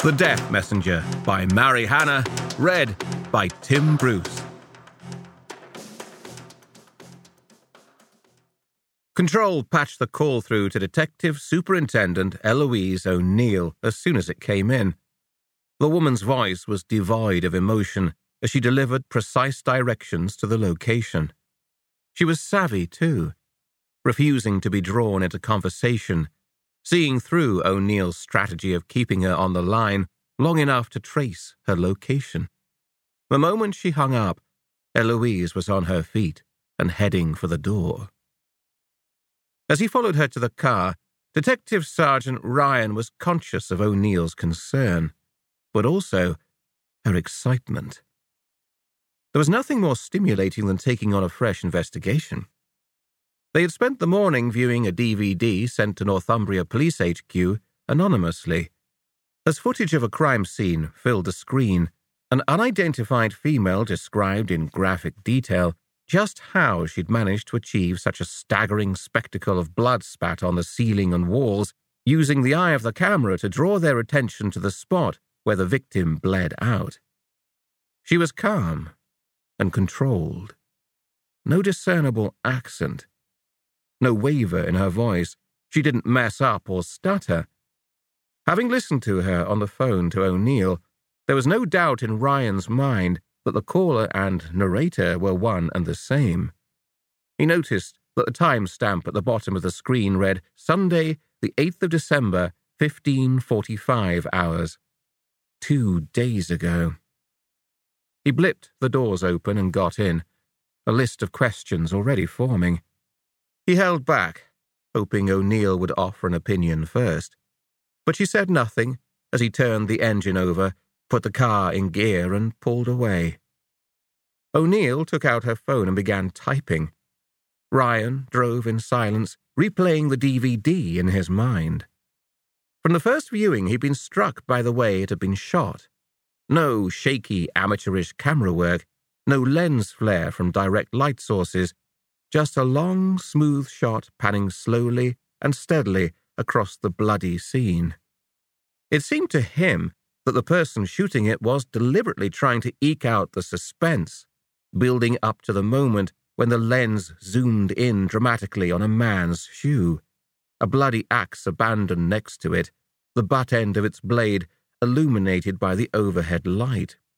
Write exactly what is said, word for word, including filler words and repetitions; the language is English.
The Death Messenger by Mary Hannah, read by Tim Bruce. Control patched the call through to Detective Superintendent Eloise O'Neill as soon as it came in. The woman's voice was devoid of emotion as she delivered precise directions to the location. She was savvy, too, refusing to be drawn into conversation, seeing through O'Neill's strategy of keeping her on the line long enough to trace her location. The moment she hung up, Eloise was on her feet and heading for the door. As he followed her to the car, Detective Sergeant Ryan was conscious of O'Neill's concern, but also her excitement. There was nothing more stimulating than taking on a fresh investigation. They had spent the morning viewing a D V D sent to Northumbria Police H Q anonymously. As footage of a crime scene filled the screen, an unidentified female described in graphic detail just how she'd managed to achieve such a staggering spectacle of blood spat on the ceiling and walls, using the eye of the camera to draw their attention to the spot where the victim bled out. She was calm and controlled. No discernible accent. No waver in her voice. She didn't mess up or stutter. Having listened to her on the phone to O'Neill, there was no doubt in Ryan's mind that the caller and narrator were one and the same. He noticed that the timestamp at the bottom of the screen read Sunday, the eighth of December, fifteen forty-five hours. Two days ago. He blipped the doors open and got in, a list of questions already forming. He held back, hoping O'Neill would offer an opinion first, but she said nothing as he turned the engine over, put the car in gear, and pulled away. O'Neill took out her phone and began typing. Ryan drove in silence, replaying the D V D in his mind. From the first viewing, he'd been struck by the way it had been shot. No shaky, amateurish camera work, no lens flare from direct light sources, just a long, smooth shot panning slowly and steadily across the bloody scene. It seemed to him that the person shooting it was deliberately trying to eke out the suspense, building up to the moment when the lens zoomed in dramatically on a man's shoe, a bloody axe abandoned next to it, the butt end of its blade illuminated by the overhead light.